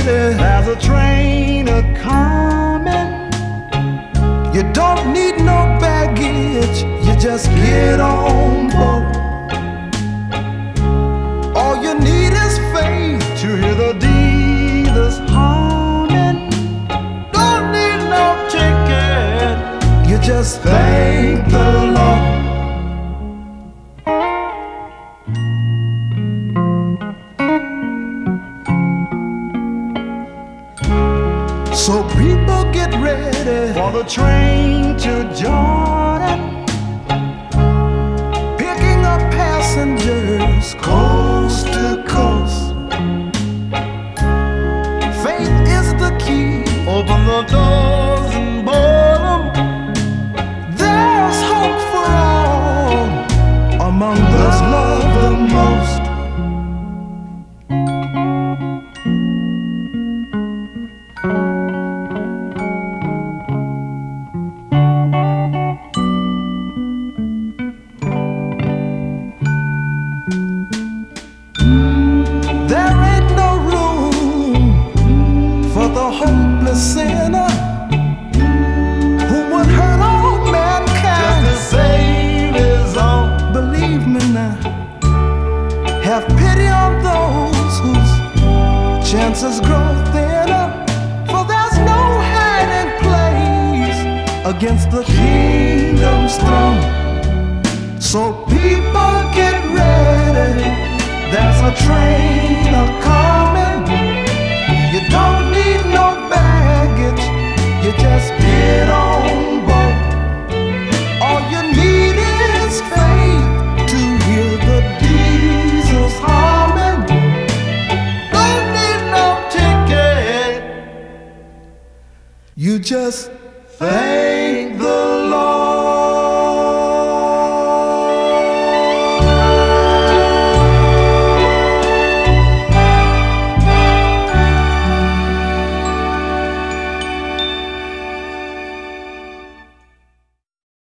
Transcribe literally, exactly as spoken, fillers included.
ready. There's a train a coming. You don't need no baggage, you just get on board. All you need is faith to hear the dealers humming. Don't need no ticket, you just thank the Lord. So people get ready for the train to Jordan, picking up passengers coast to coast. Faith is the key, open the doors and board 'em. There's hope for all among those loved the most. Sinner who would hurt all mankind just to save his own. Believe me now, have pity on those whose chances grow thinner, for there's no hiding place against the kingdom's throne. So people get ready, there's a train a coming. You don't need no baggage, you just get on board. All you need is faith to hear the diesels humming. Don't need no ticket, you just thank